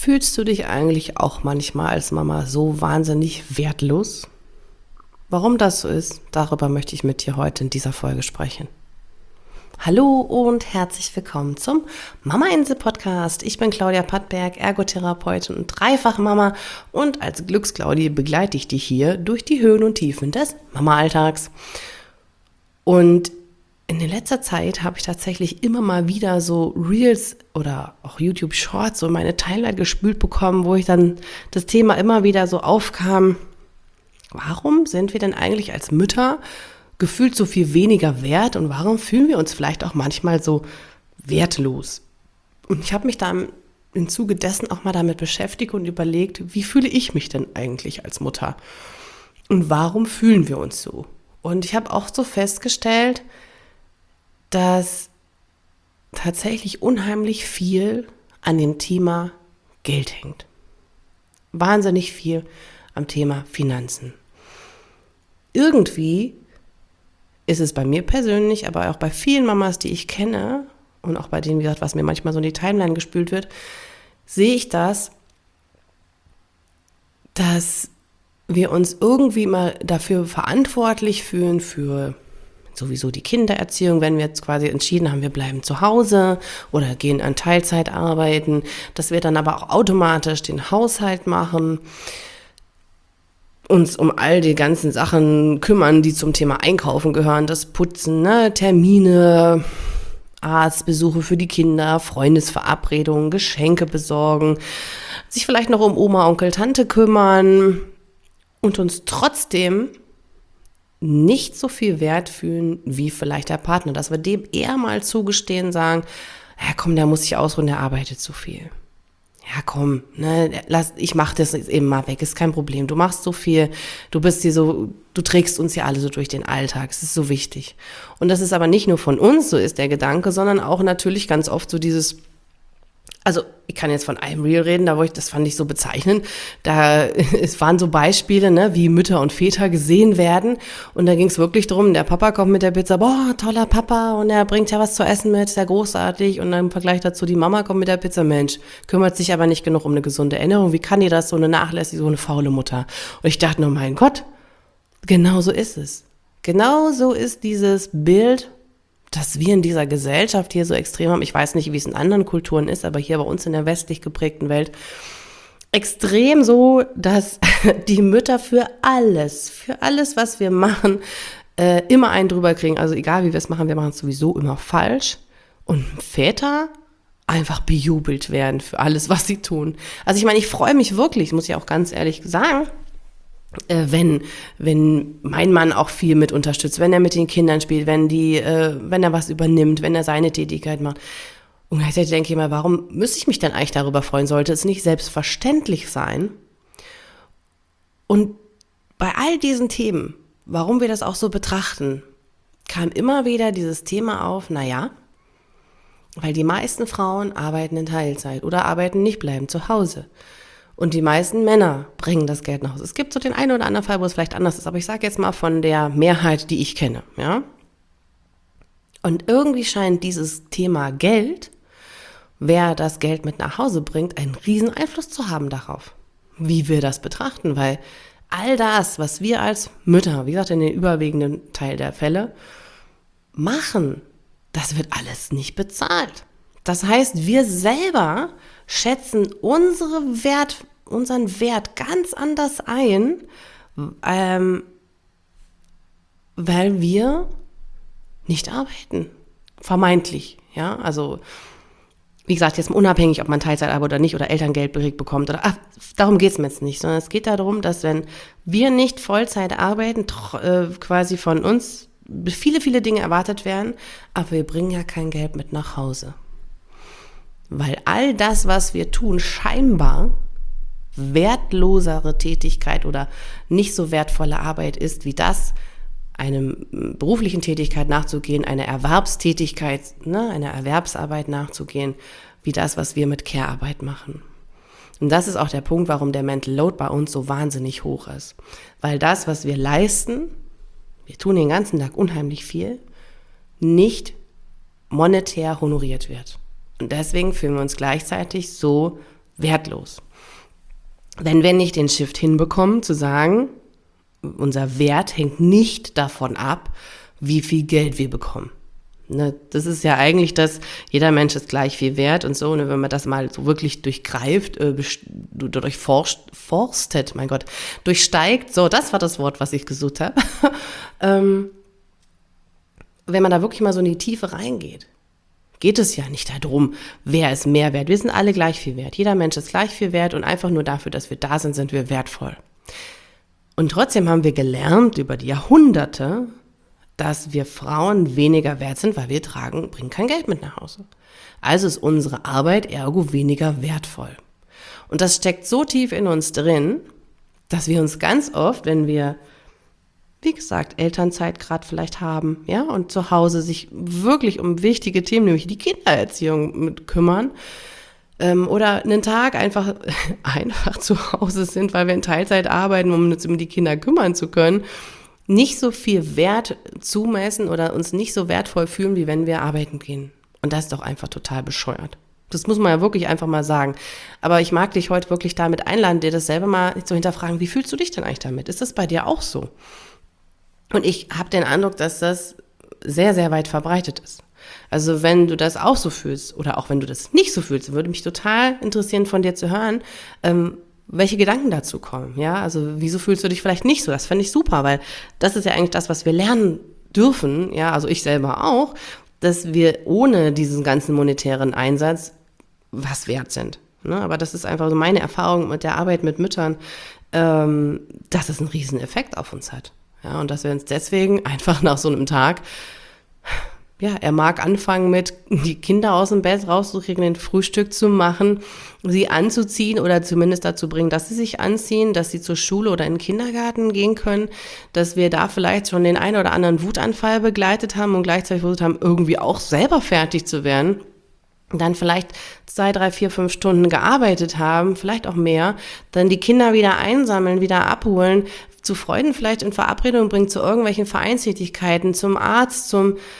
Fühlst du dich eigentlich auch manchmal als Mama so wahnsinnig wertlos? Warum das so ist, darüber möchte ich mit dir heute in dieser Folge sprechen. Hallo und herzlich willkommen zum Mama-Insel-Podcast. Ich bin Claudia Pattberg, Ergotherapeutin und Dreifach-Mama und als Glücksclaudie begleite ich dich hier durch die Höhen und Tiefen des Mama-Alltags. Und in der letzter Zeit habe ich tatsächlich immer mal wieder so Reels oder auch YouTube Shorts so in meine Timeline gespült bekommen, wo ich dann das Thema immer wieder so aufkam. Warum sind wir denn eigentlich als Mütter gefühlt so viel weniger wert und warum fühlen wir uns vielleicht auch manchmal so wertlos? Und ich habe mich da im Zuge dessen auch mal damit beschäftigt und überlegt, wie fühle ich mich denn eigentlich als Mutter? Und warum fühlen wir uns so? Und ich habe auch so festgestellt, dass tatsächlich unheimlich viel an dem Thema Geld hängt. Wahnsinnig viel am Thema Finanzen. Irgendwie ist es bei mir persönlich, aber auch bei vielen Mamas, die ich kenne und auch bei denen, wie gesagt, was mir manchmal so in die Timeline gespült wird, sehe ich das, dass wir uns irgendwie mal dafür verantwortlich fühlen für sowieso die Kindererziehung, wenn wir jetzt quasi entschieden haben, wir bleiben zu Hause oder gehen an Teilzeit arbeiten, dass wir dann aber auch automatisch den Haushalt machen, uns um all die ganzen Sachen kümmern, die zum Thema Einkaufen gehören, das Putzen, Termine, Arztbesuche für die Kinder, Freundesverabredungen, Geschenke besorgen, sich vielleicht noch um Oma, Onkel, Tante kümmern und uns trotzdem nicht so viel Wert fühlen wie vielleicht der Partner, dass wir dem eher mal zugestehen, sagen, ja komm, der muss sich ausruhen, der arbeitet zu viel. Ja komm, ich mach das jetzt eben mal weg, ist kein Problem. Du machst so viel, du trägst uns ja alle so durch den Alltag, es ist so wichtig. Und das ist aber nicht nur von uns, so ist der Gedanke, sondern auch natürlich ganz oft so dieses, also ich kann jetzt von einem Reel reden, das fand ich so bezeichnend, es waren so Beispiele, wie Mütter und Väter gesehen werden und da ging es wirklich darum, der Papa kommt mit der Pizza, boah, toller Papa und er bringt ja was zu essen mit, sehr großartig und dann im Vergleich dazu, die Mama kommt mit der Pizza, Mensch, kümmert sich aber nicht genug um eine gesunde Ernährung, wie kann die das, so eine nachlässige, so eine faule Mutter? Und ich dachte nur, mein Gott, genau so ist es. Genau so ist dieses Bild, dass wir in dieser Gesellschaft hier so extrem haben, ich weiß nicht, wie es in anderen Kulturen ist, aber hier bei uns in der westlich geprägten Welt, extrem so, dass die Mütter für alles, was wir machen, immer einen drüber kriegen. Also egal, wie wir es machen es sowieso immer falsch. Und Väter einfach bejubelt werden für alles, was sie tun. Also ich meine, ich freue mich wirklich, muss ich auch ganz ehrlich sagen, wenn mein Mann auch viel mit unterstützt, wenn er mit den Kindern spielt, wenn er was übernimmt, wenn er seine Tätigkeit macht. Und gleichzeitig denke ich mal, warum müsste ich mich denn eigentlich darüber freuen? Sollte es nicht selbstverständlich sein? Und bei all diesen Themen, warum wir das auch so betrachten, kam immer wieder dieses Thema auf, weil die meisten Frauen arbeiten in Teilzeit oder arbeiten nicht, bleiben zu Hause. Und die meisten Männer bringen das Geld nach Hause. Es gibt so den einen oder anderen Fall, wo es vielleicht anders ist, aber ich sage jetzt mal von der Mehrheit, die ich kenne, ja. Und irgendwie scheint dieses Thema Geld, wer das Geld mit nach Hause bringt, einen riesen Einfluss zu haben darauf, wie wir das betrachten, weil all das, was wir als Mütter, wie gesagt, in den überwiegenden Teil der Fälle machen, das wird alles nicht bezahlt. Das heißt, wir selber schätzen unseren Wert ganz anders ein, weil wir nicht arbeiten. Vermeintlich, ja. Also, wie gesagt, jetzt unabhängig, ob man Teilzeit arbeitet oder nicht oder Elterngeld bekommt oder, darum geht es mir jetzt nicht, sondern es geht darum, dass wenn wir nicht Vollzeit arbeiten, quasi von uns viele, viele Dinge erwartet werden, aber wir bringen ja kein Geld mit nach Hause. Weil all das, was wir tun, scheinbar wertlosere Tätigkeit oder nicht so wertvolle Arbeit ist, wie das, einem beruflichen Tätigkeit nachzugehen, einer Erwerbstätigkeit, einer Erwerbsarbeit nachzugehen, wie das, was wir mit Care-Arbeit machen. Und das ist auch der Punkt, warum der Mental Load bei uns so wahnsinnig hoch ist. Weil das, was wir leisten, wir tun den ganzen Tag unheimlich viel, nicht monetär honoriert wird. Und deswegen fühlen wir uns gleichzeitig so wertlos. Wenn wir nicht den Shift hinbekommen, zu sagen, unser Wert hängt nicht davon ab, wie viel Geld wir bekommen. Ne, das ist ja eigentlich das, jeder Mensch ist gleich viel wert und so, ne, wenn man das mal so wirklich durchgreift, durchsteigt, so, das war das Wort, was ich gesucht habe, wenn man da wirklich mal so in die Tiefe reingeht, geht es ja nicht darum, wer ist mehr wert. Wir sind alle gleich viel wert. Jeder Mensch ist gleich viel wert und einfach nur dafür, dass wir da sind, sind wir wertvoll. Und trotzdem haben wir gelernt über die Jahrhunderte, dass wir Frauen weniger wert sind, weil wir bringen kein Geld mit nach Hause. Also ist unsere Arbeit ergo weniger wertvoll. Und das steckt so tief in uns drin, dass wir uns ganz oft, wenn wir, wie gesagt, Elternzeit gerade vielleicht haben, ja, und zu Hause sich wirklich um wichtige Themen, nämlich die Kindererziehung mit kümmern, oder einen Tag einfach zu Hause sind, weil wir in Teilzeit arbeiten, um uns um die Kinder kümmern zu können, nicht so viel Wert zumessen oder uns nicht so wertvoll fühlen, wie wenn wir arbeiten gehen. Und das ist doch einfach total bescheuert. Das muss man ja wirklich einfach mal sagen. Aber ich mag dich heute wirklich damit einladen, dir das selber mal zu hinterfragen, wie fühlst du dich denn eigentlich damit? Ist das bei dir auch so? Und ich habe den Eindruck, dass das sehr, sehr weit verbreitet ist. Also wenn du das auch so fühlst oder auch wenn du das nicht so fühlst, würde mich total interessieren, von dir zu hören, welche Gedanken dazu kommen. Ja, also wieso fühlst du dich vielleicht nicht so? Das fände ich super, weil das ist ja eigentlich das, was wir lernen dürfen, ja, also ich selber auch, dass wir ohne diesen ganzen monetären Einsatz was wert sind. Ne? Aber das ist einfach so meine Erfahrung mit der Arbeit mit Müttern, dass es einen riesen Effekt auf uns hat. Ja, und dass wir uns deswegen einfach nach so einem Tag, ja, er mag anfangen mit, die Kinder aus dem Bett rauszukriegen, ein Frühstück zu machen, sie anzuziehen oder zumindest dazu bringen, dass sie sich anziehen, dass sie zur Schule oder in den Kindergarten gehen können, dass wir da vielleicht schon den einen oder anderen Wutanfall begleitet haben und gleichzeitig versucht haben, irgendwie auch selber fertig zu werden. Dann vielleicht 2, 3, 4, 5 Stunden gearbeitet haben, vielleicht auch mehr, dann die Kinder wieder einsammeln, wieder abholen, zu Freunden vielleicht in Verabredung bringen, zu irgendwelchen Vereinstätigkeiten, zum Arzt,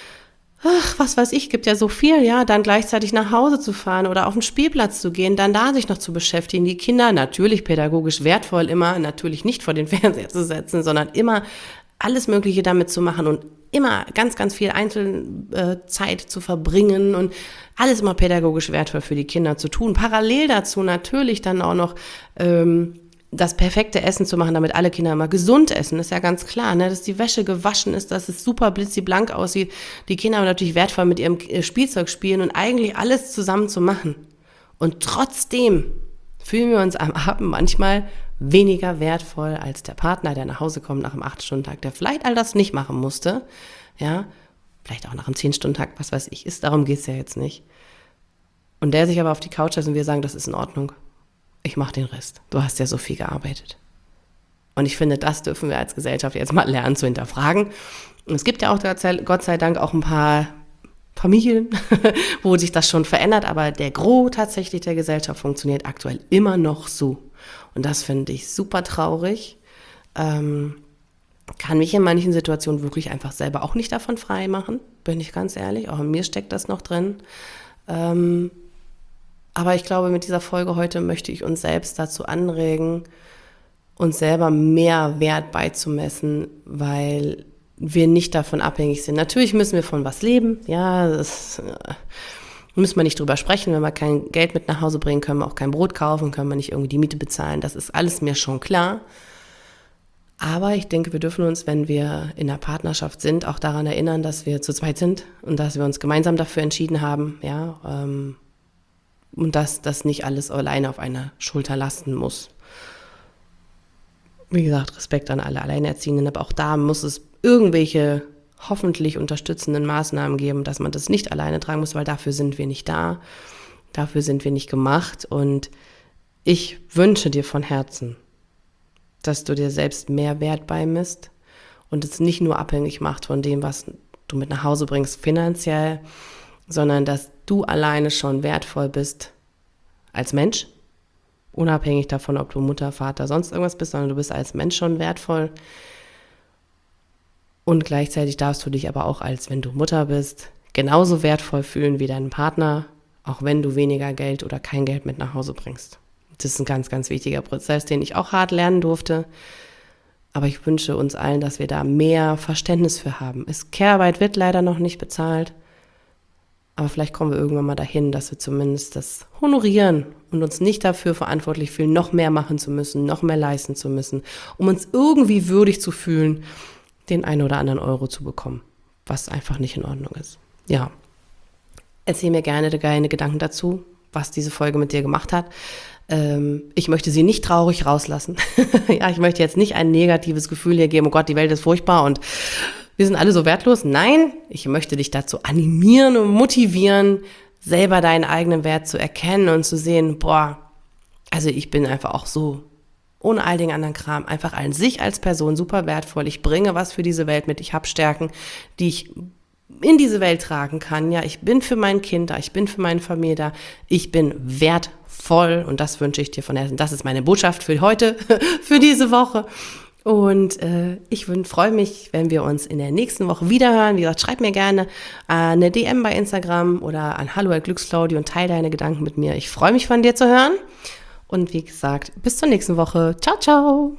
was weiß ich, gibt ja so viel, ja, dann gleichzeitig nach Hause zu fahren oder auf den Spielplatz zu gehen, dann da sich noch zu beschäftigen, die Kinder natürlich pädagogisch wertvoll immer, natürlich nicht vor den Fernseher zu setzen, sondern immer alles Mögliche damit zu machen und immer ganz, ganz viel Einzelzeit zu verbringen und alles immer pädagogisch wertvoll für die Kinder zu tun. Parallel dazu natürlich dann auch noch das perfekte Essen zu machen, damit alle Kinder immer gesund essen, ist ja ganz klar, ne? Dass die Wäsche gewaschen ist, dass es super blitzeblank aussieht, die Kinder aber natürlich wertvoll mit ihrem Spielzeug spielen und eigentlich alles zusammen zu machen. Und trotzdem fühlen wir uns am Abend manchmal weniger wertvoll als der Partner, der nach Hause kommt nach einem 8-Stunden-Tag, der vielleicht all das nicht machen musste, ja, vielleicht auch nach einem 10-Stunden-Tag, was weiß ich, darum geht's ja jetzt nicht. Und der sich aber auf die Couch setzt und wir sagen, das ist in Ordnung. Ich mache den Rest. Du hast ja so viel gearbeitet. Und ich finde, das dürfen wir als Gesellschaft jetzt mal lernen zu hinterfragen. Und es gibt ja auch Gott sei Dank auch ein paar Familien, wo sich das schon verändert, aber der Gros tatsächlich der Gesellschaft funktioniert aktuell immer noch so. Und das finde ich super traurig. Kann mich in manchen Situationen wirklich einfach selber auch nicht davon frei machen, bin ich ganz ehrlich. Auch in mir steckt das noch drin. Aber ich glaube, mit dieser Folge heute möchte ich uns selbst dazu anregen, uns selber mehr Wert beizumessen, weil wir nicht davon abhängig sind. Natürlich müssen wir von was leben, ja, das müssen wir nicht drüber sprechen. Wenn wir kein Geld mit nach Hause bringen, können wir auch kein Brot kaufen, können wir nicht irgendwie die Miete bezahlen. Das ist alles mir schon klar. Aber ich denke, wir dürfen uns, wenn wir in einer Partnerschaft sind, auch daran erinnern, dass wir zu zweit sind und dass wir uns gemeinsam dafür entschieden haben, ja, und dass das nicht alles alleine auf einer Schulter lasten muss. Wie gesagt, Respekt an alle Alleinerziehenden, aber auch da muss es irgendwelche hoffentlich unterstützenden Maßnahmen geben, dass man das nicht alleine tragen muss, weil dafür sind wir nicht da, dafür sind wir nicht gemacht. Und ich wünsche dir von Herzen, dass du dir selbst mehr Wert beimisst und es nicht nur abhängig macht von dem, was du mit nach Hause bringst finanziell, sondern dass du alleine schon wertvoll bist als Mensch, unabhängig davon, ob du Mutter, Vater, sonst irgendwas bist, sondern du bist als Mensch schon wertvoll. Und gleichzeitig darfst du dich aber auch, als wenn du Mutter bist, genauso wertvoll fühlen wie dein Partner, auch wenn du weniger Geld oder kein Geld mit nach Hause bringst. Das ist ein ganz, ganz wichtiger Prozess, den ich auch hart lernen durfte. Aber ich wünsche uns allen, dass wir da mehr Verständnis für haben. Care-Arbeit wird leider noch nicht bezahlt. Aber vielleicht kommen wir irgendwann mal dahin, dass wir zumindest das honorieren und uns nicht dafür verantwortlich fühlen, noch mehr machen zu müssen, noch mehr leisten zu müssen, um uns irgendwie würdig zu fühlen, den einen oder anderen Euro zu bekommen, was einfach nicht in Ordnung ist. Ja, erzähl mir gerne deine Gedanken dazu, was diese Folge mit dir gemacht hat. Ich möchte sie nicht traurig rauslassen. Ja, ich möchte jetzt nicht ein negatives Gefühl hier geben, oh Gott, die Welt ist furchtbar und wir sind alle so wertlos. Nein, ich möchte dich dazu animieren und motivieren, selber deinen eigenen Wert zu erkennen und zu sehen, boah, also ich bin einfach auch so, ohne all den anderen Kram, einfach an sich als Person super wertvoll. Ich bringe was für diese Welt mit. Ich habe Stärken, die ich in diese Welt tragen kann. Ja, ich bin für mein Kind da, ich bin für meine Familie da. Ich bin wertvoll und das wünsche ich dir von Herzen. Das ist meine Botschaft für heute, für diese Woche. Und ich freue mich, wenn wir uns in der nächsten Woche wiederhören. Wie gesagt, schreib mir gerne eine DM bei Instagram oder an hallo@glücksclaudi und teile deine Gedanken mit mir. Ich freue mich, von dir zu hören. Und wie gesagt, bis zur nächsten Woche. Ciao, ciao.